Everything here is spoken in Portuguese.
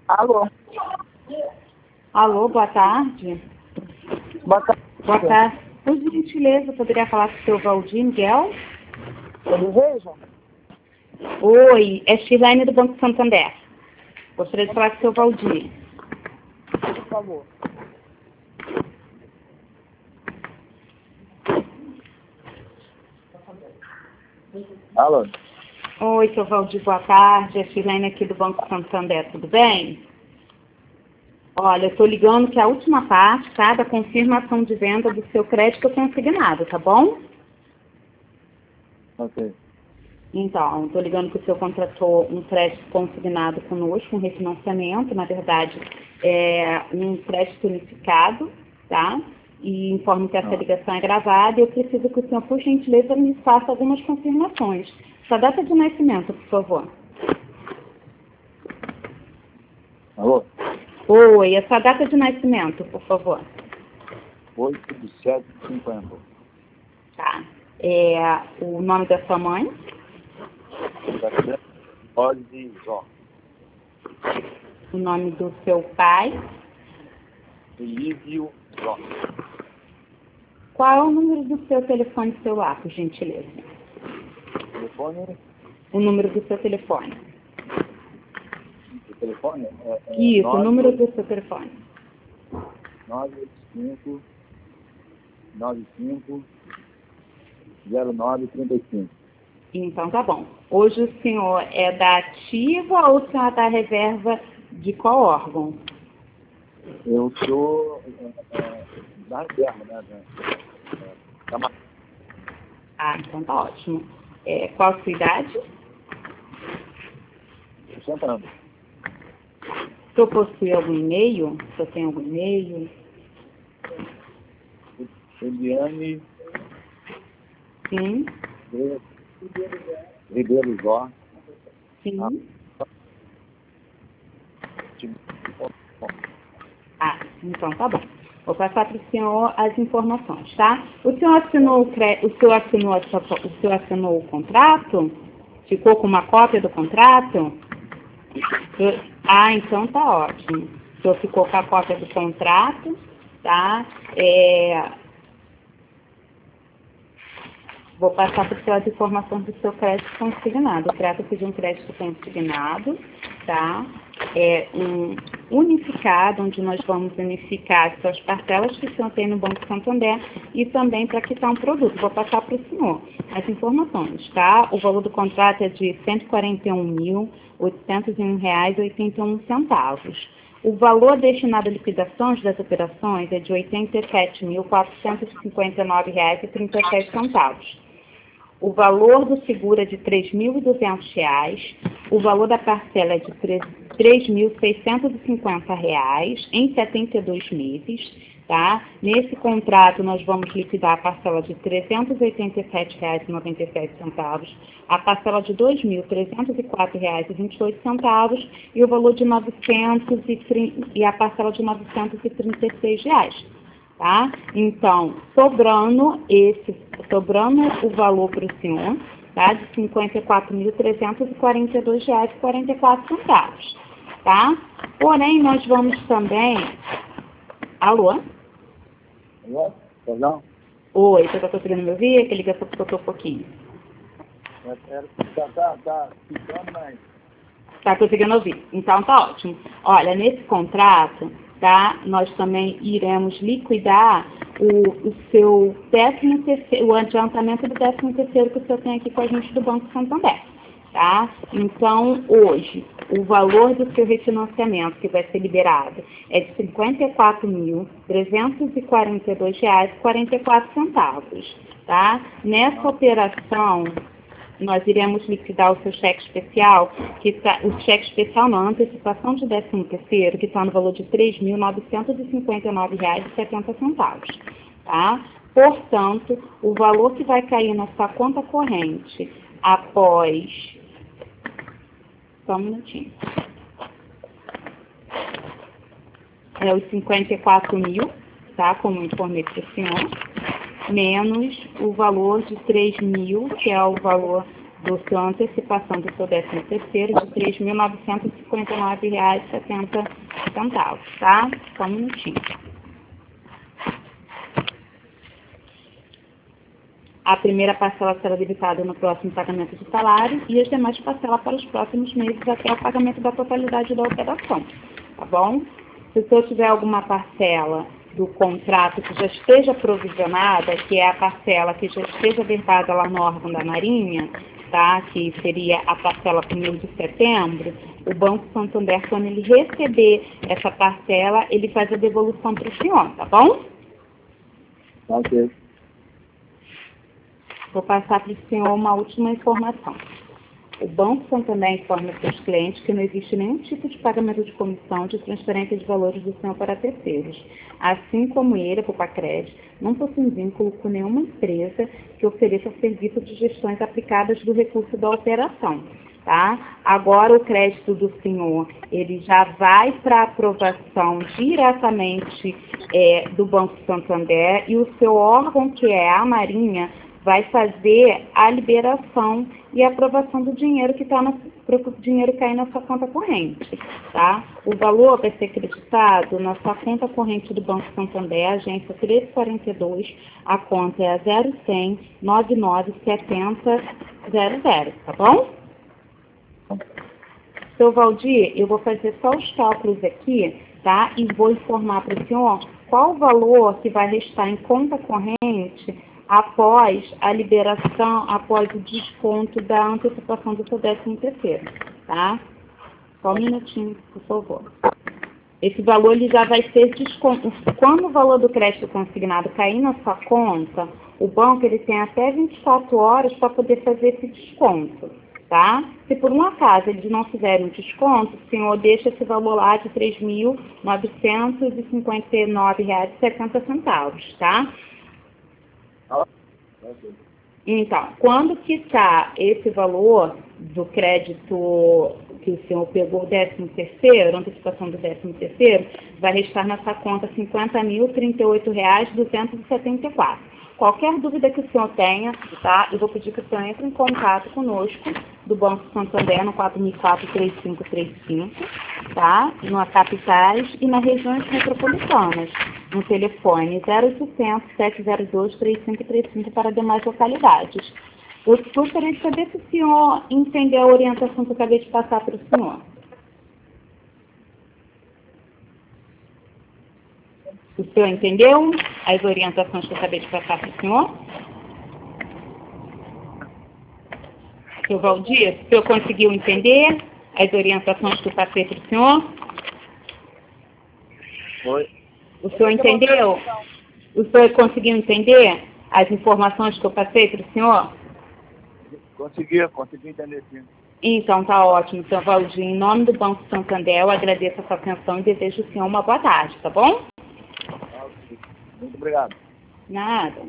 Alô? Alô, boa tarde. Boa tarde. Boa tarde. Por gentileza, eu poderia falar com o seu Valdir Miguel? Ele veja? Oi, é Shirlene do Banco Santander. Gostaria de falar com o seu Valdir. Por favor. Alô? Oi, seu Valdir, boa tarde. É Shirlene aqui do Banco Santander, tudo bem? Olha, eu estou ligando que a última parte, tá, da confirmação de venda do seu crédito consignado, tá bom? Ok. Então, estou ligando que o senhor contratou um crédito consignado conosco, um refinanciamento, na verdade, é um crédito unificado, tá? E informo que essa ligação é gravada e eu preciso que o senhor, por gentileza, me faça algumas confirmações. Sua data de nascimento, por favor. Alô? Oi, a sua data de nascimento, por favor. 8/7/50. Tá. O nome da sua mãe, Pode Jó. o nome do seu pai, Elívio Jó. qual é o número do seu telefone celular, por gentileza? Telefone? O número do seu telefone. O telefone Isso, o número do seu telefone. 985 95 0935. Então tá bom. Hoje o senhor é da ativa ou o senhor é da reserva de qual órgão? Eu sou da reserva, né? Ah, então tá ótimo. Qual a sua idade? 60 anos. O senhor possui algum e-mail? O senhor tem algum e-mail? Eliane Sim. Ribeiro Jó. Sim. Ah, então tá bom. Vou passar para o senhor as informações, tá? O senhor assinou o contrato? Ficou com uma cópia do contrato? Ah, então tá ótimo. O senhor ficou com a cópia do contrato, tá? Vou passar para o senhor as informações do seu crédito consignado. Trata-se de um crédito consignado, tá? É um unificado, onde nós vamos unificar as suas parcelas que o senhor tem no Banco Santander e também para quitar um produto. Vou passar para o senhor as informações, tá? O valor do contrato é de R$ 141.801,81. O valor destinado à liquidação das operações é de R$ 87.459,37. O valor do seguro é de R$ 3.200, o valor da parcela é de R$ 3.650 em 72 meses, tá? Nesse contrato nós vamos liquidar a parcela de R$ 387,97, a parcela de R$ 2.304,28 e o valor de e a parcela de R$ 936. Tá? Então, sobrando o valor para o senhor, tá? De R$ 54.342,44, tá? Porém, nós vamos também... Alô? Alô? Perdão? Oi, você está conseguindo me ouvir? Que ligação que cortou um pouquinho. Tá ficando, mas... Tá conseguindo ouvir? Então tá ótimo. Olha, nesse contrato, tá? Nós também iremos liquidar o seu o adiantamento do 13º que o senhor tem aqui com a gente do Banco Santander, tá? Então, hoje, o valor do seu refinanciamento que vai ser liberado é de R$ 54.342,44, tá? Nessa operação, nós iremos liquidar o seu cheque especial, o cheque especial não, a antecipação de 13º, que está no valor de R$ 3.959,70, tá? Portanto, o valor que vai cair na sua conta corrente após... Só um minutinho. É os 54 mil, tá? Como informei para o senhor, menos o valor de 3 mil, que é o valor do seu antecipação do seu 13º de R$ 3.959,70, tá? Só um minutinho. A primeira parcela será debitada no próximo pagamento de salário e as demais parcelas para os próximos meses até o pagamento da totalidade da operação, tá bom? Se o senhor tiver alguma parcela do contrato que já esteja provisionada, que é a parcela que já esteja verbada lá no órgão da Marinha, tá? Que seria a parcela para o mês de setembro, o Banco Santander, quando ele receber essa parcela, ele faz a devolução para o senhor, tá bom? Ok. Vou passar para o senhor uma última informação. O Banco Santander informa seus clientes que não existe nenhum tipo de pagamento de comissão de transferência de valores do senhor para terceiros. Assim como ele, a Pupacred, não possui vínculo com nenhuma empresa que ofereça serviço de gestões aplicadas do recurso da operação. Tá? Agora o crédito do senhor, ele já vai para aprovação diretamente do Banco Santander e o seu órgão, que é a Marinha, vai fazer a liberação e a aprovação do dinheiro que está para o dinheiro cair na sua conta corrente, tá? O valor vai ser creditado na sua conta corrente do Banco Santander, agência 1342, a conta é a 0100 997000, tá bom? Seu Valdir, eu vou fazer só os cálculos aqui, tá? E vou informar para o senhor qual o valor que vai restar em conta corrente após a liberação, após o desconto da antecipação do seu 13º, tá? Só um minutinho, por favor. Esse valor ele já vai ser desconto. Quando o valor do crédito consignado cair na sua conta, o banco ele tem até 24 horas para poder fazer esse desconto, tá? Se por um acaso eles não fizerem um desconto, o senhor deixa esse valor lá de R$ 3.959,70, tá? Então, quando quitar esse valor do crédito que o senhor pegou, o 13º, a antecipação do 13º, vai restar na sua conta R$ 50.038,274. Qualquer dúvida que o senhor tenha, tá? Eu vou pedir que o senhor entre em contato conosco, do Banco Santander, no 4004-3535, tá? Nas capitais e nas regiões metropolitanas, no telefone 0800-702-3535 para demais localidades. Eu gostaria de saber se o senhor entendeu a orientação que eu acabei de passar para o senhor. O senhor entendeu as orientações que eu acabei de passar para o senhor? Seu Valdir, o senhor conseguiu entender as orientações que eu passei para o senhor? Foi. O senhor entendeu? O senhor conseguiu entender as informações que eu passei para o senhor? Consegui entender sim. Então, tá ótimo, seu Valdir. Em nome do Banco Santander, eu agradeço a sua atenção e desejo ao senhor uma boa tarde, tá bom? Muito obrigado. Nada.